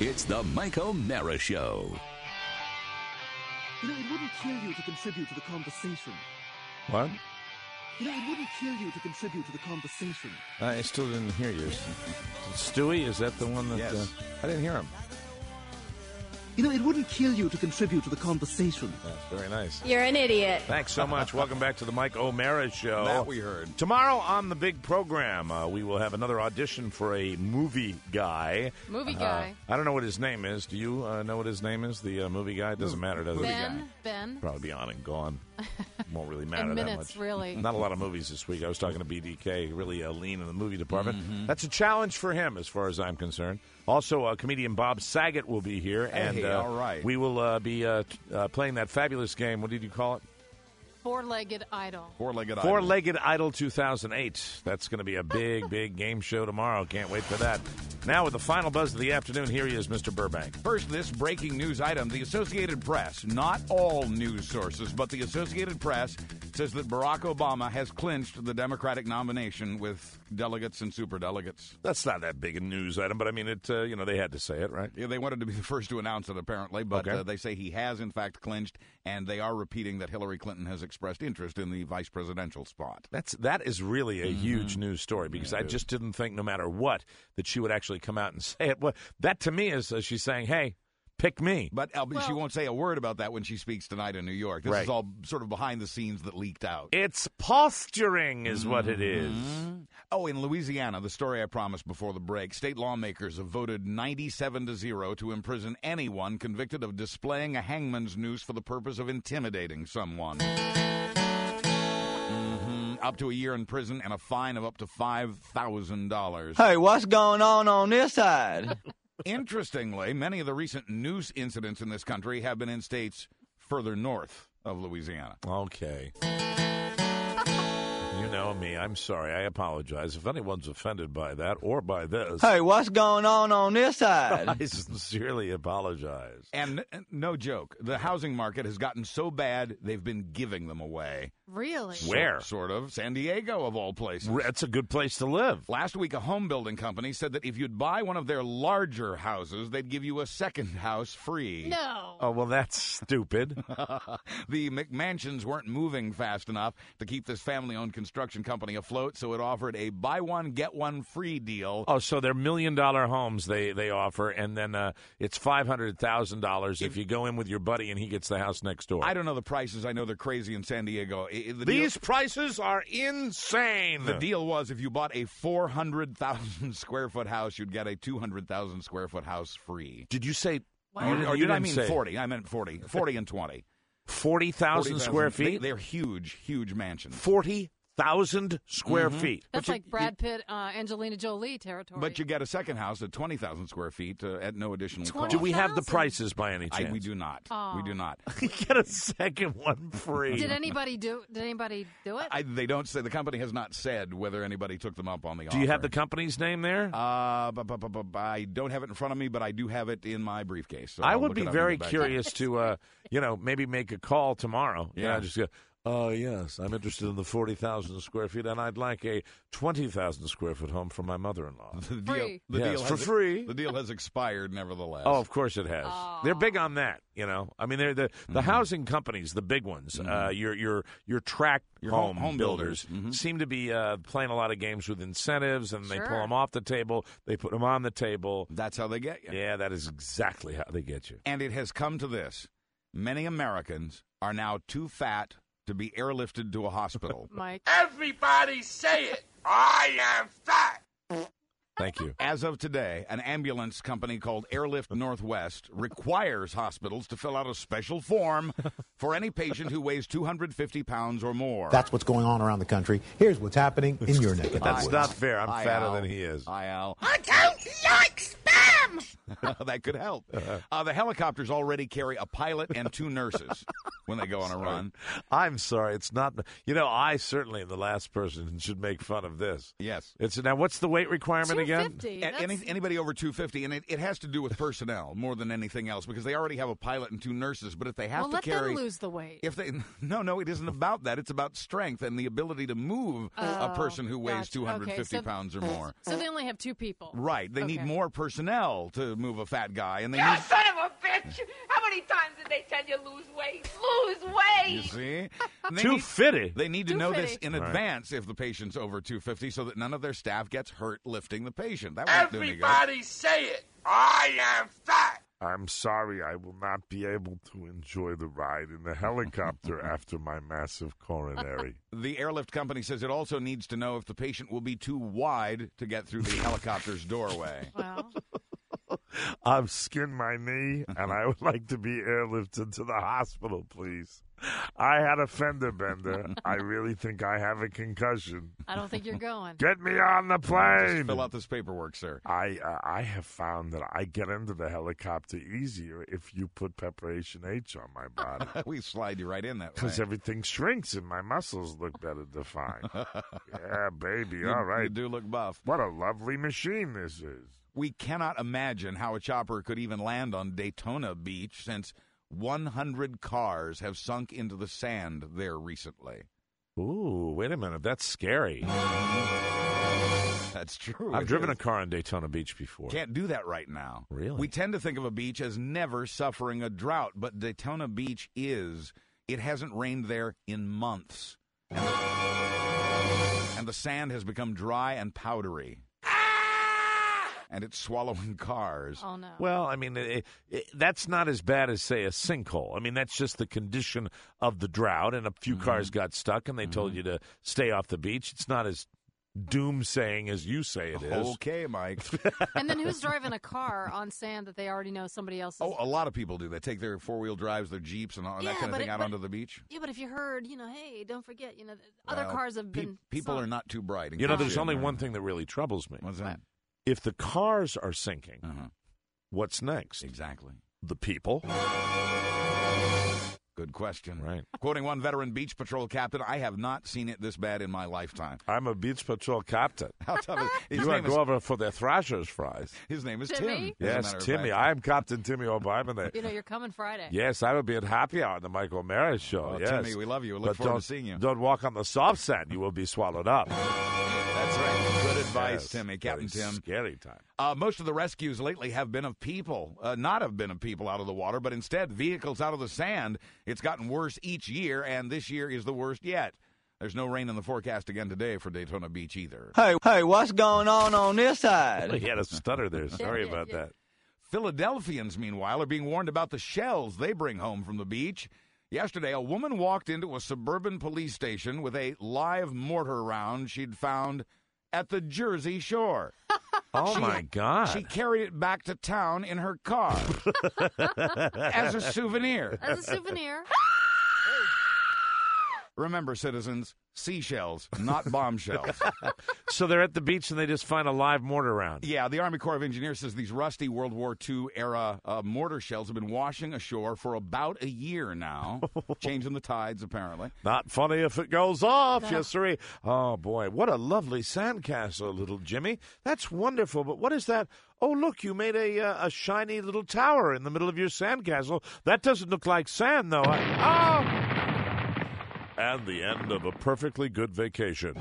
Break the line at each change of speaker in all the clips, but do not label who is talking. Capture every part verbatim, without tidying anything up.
It's the Mike O'Mara Show.
You know, it wouldn't kill you to contribute to the conversation.
What?
You know, it wouldn't kill you to contribute to the conversation.
I still didn't hear you. Stewie, is that the one that...
Yes.
Uh, I didn't hear him.
You know, it wouldn't kill you to contribute to the conversation.
That's very nice.
You're an idiot.
Thanks so much. Welcome back to the Mike O'Mara Show.
That we heard.
Tomorrow on the big program, uh, we will have another audition for a movie guy.
Movie guy.
Uh, I don't know what his name is. Do you uh, know what his name is, the uh, movie guy? It doesn't matter, does it?
Ben. Ben.
Probably be on and gone. Won't really matter
In
that
minutes,
much.
really.
Not a lot of movies this week. I was talking to B D K, really uh, lean in the movie department.
Mm-hmm.
That's a challenge for him, as far as I'm concerned. Also, uh, comedian Bob Saget will be here, and
Hey,
uh,
all right.
we will uh, be uh, t- uh, playing that fabulous game. What did you call it?
Four-legged idol.
Four-legged idol.
Four-Legged Idol two thousand eight. That's going to be a big, big game show tomorrow. Can't wait for that. Now, with the final buzz of the afternoon, here he is, Mister Burbank.
First, this breaking news item. The Associated Press, not all news sources, but the Associated Press says that Barack Obama has clinched the Democratic nomination with delegates and superdelegates.
That's not that big a news item, but I mean, it. Uh, you know, they had to say it, right?
Yeah, they wanted to be the first to announce it, apparently, but
Okay.
uh, they say he has, in fact, clinched, and they are repeating that Hillary Clinton has expressed interest in the vice presidential spot.
That's that is really a
Mm-hmm.
huge news story because I just didn't think, no matter what, that she would actually come out and say it. Well, that to me is uh, she's saying, "Hey, pick me."
But uh, she
Well-
won't say a word about that when she speaks tonight in New York. This
Right.
is all sort of behind the scenes that leaked out.
It's posturing, is what it is.
Oh, in Louisiana, the story I promised before the break, state lawmakers have voted ninety-seven to zero to imprison anyone convicted of displaying a hangman's noose for the purpose of intimidating someone. Mhm. Up to a year in prison and a fine of up to five thousand dollars.
Hey, what's going on on this side?
Interestingly, many of the recent noose incidents in this country have been in states further north of Louisiana.
Okay. You know me. I'm sorry. I apologize if anyone's offended by that or by this.
Hey, what's going on on this side?
I sincerely apologize.
And uh, no joke, the housing market has gotten so bad they've been giving them away.
Really?
Where?
Sort of. San Diego, of all places.
That's a good place to live.
Last week, a home building company said that if you'd buy one of their larger houses, they'd give you a second house free.
No.
Oh, well, that's stupid.
The McMansions weren't moving fast enough to keep this family-owned construction company afloat, so it offered a buy one, get one free deal.
Oh, so they're million-dollar homes they, they offer, and then uh, it's five hundred thousand dollars if you go in with your buddy and he gets the house next door.
I don't know the prices. I know they're crazy in San Diego. I- the
These
deal,
prices are insane.
the deal was if you bought a four hundred thousand square foot house, you'd get a two hundred thousand square foot house free.
Did you say...
Or,
you,
or
you
did I
didn't
mean
say
forty? I meant forty. forty and twenty.
forty thousand square
They,
feet?
they're huge, huge mansions.
forty thousand square feet.
That's
you-
like Brad Pitt, uh, Angelina Jolie territory.
But you get a second house at twenty thousand square feet uh, at no additional cost.
Do we have the
thousand?
prices by any
I,
chance?
we do not.
Oh.
We do not.
You get a second one free.
Did anybody do? Did anybody do it?
I, they don't say. The company has not said whether anybody took them up on the offer.
Do you have the company's name there?
Uh, bu- bu- bu- bu- I don't have it in front of me, but I do have it in my briefcase. So
I
I'll
would
look
be
it up and
very
get back.
curious to, uh, you know, maybe make a call tomorrow.
Yeah.
just go, oh, yes, I'm interested in the forty thousand square feet, and I'd like a twenty thousand square foot home for my mother-in-law.
The deal,
Free.
the
Yes,
deal
for
has,
free.
The deal has expired, nevertheless.
Oh, of course it has. They're big on that, you know. I mean, they're the the
Mm-hmm.
housing companies, the big ones, uh, your your your tract
Your
home,
home- home
builders,
builders. Mhm.
seem to be uh, playing a lot of games with incentives, and they pull
Sure.
them off the table, they put them on the table.
That's how they get you.
Yeah, that is exactly how they get you.
And it has come to this: many Americans are now too fat to be airlifted to a hospital.
Mike.
Everybody say it. I am fat.
Thank you.
As of today, an ambulance company called Airlift Northwest requires hospitals to fill out a special form for any patient who weighs two hundred fifty pounds or more.
That's what's going on around the country. Here's what's happening in your neck of the
That's
woods.
not fair. I'm
Hi,
fatter
Al.
than he is.
Hi, Al.
I don't like spam.
That could help. Uh, the helicopters already carry a pilot and two nurses when they go on a run.
I'm sorry. It's not. You know, I certainly am the last person should make fun of this.
Yes.
It's now. What's the weight requirement
two
again?
fifty.
A- Any,
That's-
anybody over two hundred fifty, and it, it has to do with personnel more than anything else because they already have a pilot and two nurses. But if they have
well,
to
let
carry,
them lose the weight.
if they no, no, it isn't about that. It's about strength and the ability to move a
Oh,
person who weighs
gotcha.
two hundred fifty
Okay, so-
pounds or more.
So they only have two people.
Right. They need
Okay.
more personnel to move a fat guy, and they
You
need,
son of a bitch! How many times did they tell you lose weight? Lose weight!
you see, And they
Too
need,
fitty.
They need to
Too
know
fitty.
this in
Right.
advance if the patient's over two fifty, so that none of their staff gets hurt lifting the patient. That won't do any good.
Everybody say it! I am fat!
I'm sorry I will not be able to enjoy the ride in the helicopter after my massive coronary.
The airlift company says it also needs to know if the patient will be too wide to get through the helicopter's doorway.
Well,
I've skinned my knee, and I would like to be airlifted to the hospital, please. I had a fender bender. I really think I have a concussion.
I don't think you're going.
Get me on the plane.
Just fill out this paperwork, sir.
I uh, I have found that I get into the helicopter easier if you put Preparation H on my body.
We slide you right in that way.
Because everything shrinks and my muscles look better defined. Yeah, baby,
You-
all right.
You do look buff.
What a lovely machine this is.
We cannot imagine how a chopper could even land on Daytona Beach since one hundred cars have sunk into the sand there recently.
Ooh, wait a minute. That's scary.
That's true.
I've
It
driven
is.
a car on Daytona Beach before.
Can't do that right now.
Really?
We tend to think of a beach as never suffering a drought, but Daytona Beach is. It hasn't rained there in months. And the, and the sand has become dry and powdery. And it's swallowing cars.
Oh, no.
Well, I mean, it, it, that's not as bad as, say, a sinkhole. I mean, that's just the condition of the drought, and a few
Mm-hmm.
cars got stuck, and they
Mm-hmm.
told you to stay off the beach. It's not as doom-saying as you say it is.
Okay, Mike.
And then who's driving a car on sand that they already know somebody else is?
Oh, a lot of people do. They take their four-wheel drives, their Jeeps, and all
Yeah,
that kind of
but
thing
it-
out
but-
onto the beach.
Yeah, but if you heard, you know, hey, don't forget, you know, other
Well,
cars have
pe-
been.
people
sunk.
are not too bright. in
You know,
case
there's
you
only
haven't
one
heard.
thing that really troubles me.
What's that?
If the cars are sinking,
Uh-huh.
what's next?
Exactly.
The people.
Good question.
Right.
Quoting one veteran beach patrol captain, I have not seen it this bad in my lifetime.
I'm a Beach Patrol captain.
How tough is his
You want
name
to go
is,
over for the Thrashers fries?
his name is
Timmy?
Tim. as a
Yes,
matter of
Timmy.
fact.
I am Captain Timmy O'Brien. there.
You know, you're coming Friday.
Yes, I will be at happy hour on the Michael Mara show.
Well,
yes.
Timmy, we love you. We look
But
forward
don't,
to seeing you.
Don't walk on the soft sand. You will be swallowed up.
That's right. Good advice,
Yes,
Timmy. Captain
very
Tim.
Scary time.
Uh, most of the rescues lately have been of people, uh, not have been of people out of the water, but instead vehicles out of the sand. It's gotten worse each year, and this year is the worst yet. There's no rain in the forecast again today for Daytona Beach either.
Hey, hey, what's going on on this side?
He had a stutter there. Sorry
yeah,
about
yeah.
that.
Philadelphians, meanwhile, are being warned about the shells they bring home from the beach. Yesterday, a woman walked into a suburban police station with a live mortar round she'd found at the Jersey Shore.
Oh,
She-
my God.
She carried it back to town in her car as a souvenir.
As a souvenir.
Remember, citizens, seashells, not bombshells.
So they're at the beach and they just find a live mortar round.
Yeah, the Army Corps of Engineers says these rusty World War Two era uh, mortar shells have been washing ashore for about a year now, changing the tides, apparently.
Not funny if it goes off,
No.
yes, sir. Oh, boy. What a lovely sandcastle, little Jimmy. That's wonderful. But what is that? Oh, look, you made a uh, a shiny little tower in the middle of your sandcastle. That doesn't look like sand, though. I- oh! And the end of a perfectly good vacation.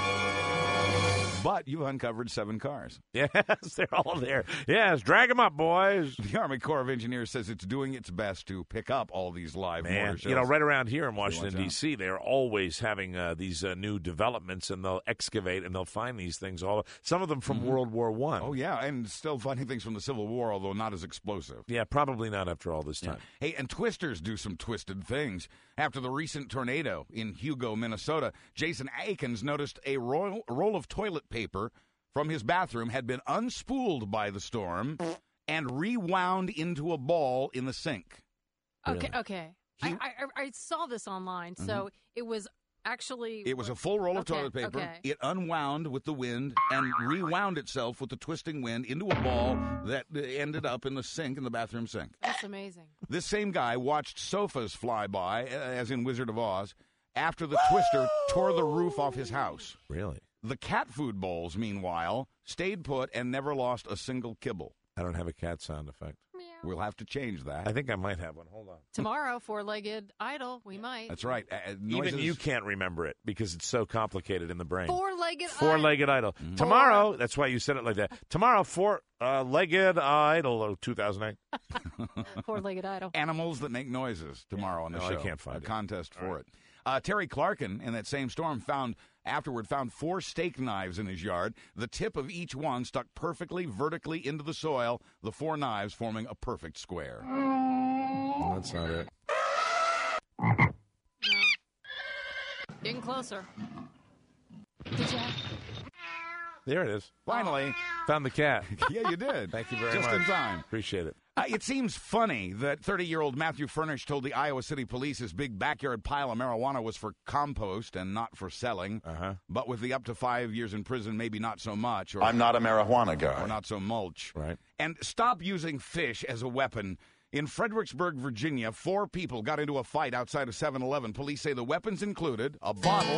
But you've uncovered seven cars.
Yes, they're all there. Yes, drag them up, boys.
The Army Corps of Engineers says it's doing its best to pick up all these live mortar
Man,
shells.
you know, right around here in
watch
Washington,
out.
D C, they're always having uh, these uh, new developments, and they'll excavate and they'll find these things. All some of them from World War One.
Oh, yeah, and still finding things from the Civil War, although not as explosive.
Yeah, probably not after all this time.
Hey, and twisters do some twisted things. After the recent tornado in Hugo, Minnesota, Jason Akins noticed a roll, roll of toilet paper from his bathroom had been unspooled by the storm and rewound into a ball in the sink.
Okay, okay. I,
He-
I I saw this online, so it was actually.
It was a full roll of
Okay,
toilet paper.
okay.
It unwound with the wind and rewound itself with the twisting wind into a ball that ended up in the sink, in the bathroom sink.
That's amazing.
This same guy watched sofas fly by, uh, as in Wizard of Oz, after the twister tore the roof off his house.
Really?
The cat food bowls, meanwhile, stayed put and never lost a single kibble.
I don't have a cat sound effect.
Meow.
We'll have to change that.
I think I might have one. Hold on.
Tomorrow, four-legged idol. We might.
That's right. Uh,
Even you can't remember it because it's so complicated in the brain.
Four-legged idol.
Four-legged idol. Mm-hmm. Tomorrow, that's why you said it like that. Tomorrow, four-legged idol of two thousand eight.
Four-legged idol.
Animals that make noises tomorrow on the
no,
show.
I can't find
a
it.
contest for
right.
it. Uh, Terry Clarkin, in that same storm, found afterward found four steak knives in his yard. The tip of each one stuck perfectly vertically into the soil, the four knives forming a perfect square.
Well, that's not it.
No. Getting closer. Did you have...
There it is.
Finally.
Found the cat.
Yeah, you did.
Thank you very
Just
much.
in time.
Appreciate it.
Uh, it seems funny that thirty-year-old Matthew Furnish told the Iowa City Police his big backyard pile of marijuana was for compost and not for selling.
Uh-huh.
But with the up to five years in prison, maybe not so much. Or,
I'm not a marijuana guy.
Or not so mulch.
Right.
And stop using fish as a weapon. In Fredericksburg, Virginia, four people got into a fight outside of seven eleven. Police say the weapons included a bottle,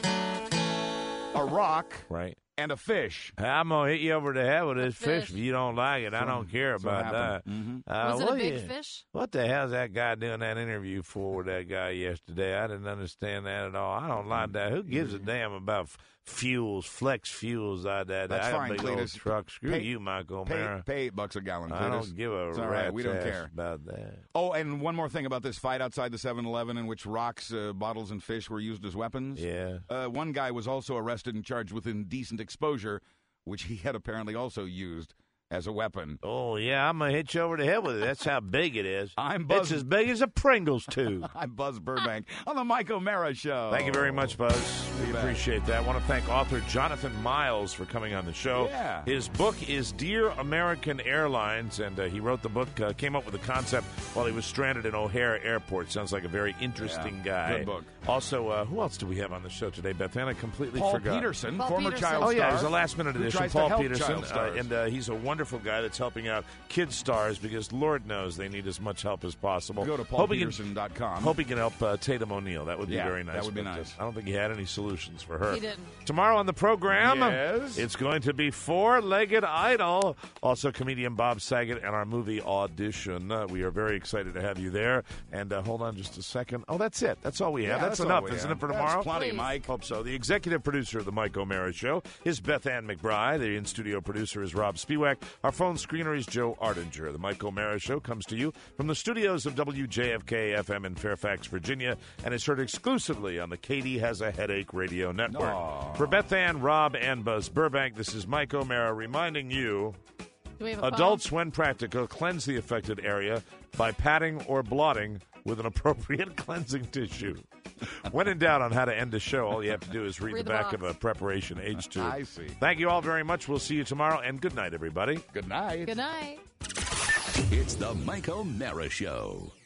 a rock,
right,
and a fish.
I'm going to hit you over the head with this fish.
Fish.
If you don't like it, I don't care
That's what
about that.
happened. Mm-hmm.
Uh,
Was it a
what
big
you-
fish?
What the hell's that guy doing that interview for with that guy yesterday? I didn't understand that at all. I don't like that. Who gives a damn about f- fuels, flex fuels like that?
That's
I got
fine,
a big old
Cletus.
truck. Screw
Pay-
you, Michael
Pay,
O'Mara.
pay eight bucks a gallon,
I
Cletus.
don't give a
It's all
rat's
right. We don't
ass
care.
about that.
Oh, and one more thing about this fight outside the seven eleven in which rocks, uh, bottles, and fish were used as weapons.
Yeah.
Uh, one guy was also arrested and charged with indecent exposure, which he had apparently also used as a weapon.
Oh, yeah, I'm going to hit you over the head with it. That's how big it is.
I'm Buzz.
It's as big as a Pringles tube.
I'm Buzz Burbank on the Mike O'Mara Show.
Thank you very much, Buzz. We
bet.
appreciate that. I want to thank author Jonathan Miles for coming on the show.
Yeah.
His book is Dear American Airlines, and uh, he wrote the book, uh, came up with the concept while he was stranded in O'Hare Airport. Sounds like a very interesting
Yeah,
guy.
good book.
Also, uh, who else do we have on the show today, Beth Ann? I completely
Paul
forgot.
Peterson,
Paul
former
Peterson.
child
Oh,
star.
yeah, he's a last-minute
who
addition,
tries to
Paul
help
Peterson.
child
Uh,
stars.
and uh, he's a wonderful guy that's helping out kid stars because Lord knows they need as much help as possible.
Go to paul
Hope he can-
peterson dot com.
Hope he can help uh, Tatum O'Neal. That would be
Yeah,
very nice.
that would be
but, uh,
nice.
I don't think he had any solutions for her.
He didn't.
Tomorrow on the program,
Yes?
it's going to be Four-Legged Idol. Also, comedian Bob Saget and our movie Audition. Uh, we are very excited to have you there. And uh, hold on just a second. Oh, that's it. That's all we have.
Yeah,
that's,
that's all
enough,
we
isn't
have.
it, for
That's
tomorrow?
plenty,
Please.
Mike.
Hope so. The executive producer of the Mike O'Mara Show is Beth Ann McBride. The in-studio producer is Rob Spiewak. Our phone screener is Joe Ardinger. The Mike O'Mara Show comes to you from the studios of W J F K F M in Fairfax, Virginia, and is heard exclusively on the Katie Has a Headache radio network.
Aw.
For Beth Ann, Rob, and Buzz Burbank, this is Mike O'Mara reminding you,
Do we have a phone?
adults, when practical, cleanse the affected area by patting or blotting with an appropriate cleansing tissue. When in doubt on how to end the show, all you have to do is read,
Read
the
the
back
box.
of a preparation H two.
I see.
Thank you all very much. We'll see you tomorrow, and good night, everybody.
Good night.
Good night.
It's the Mike O'Mara Show.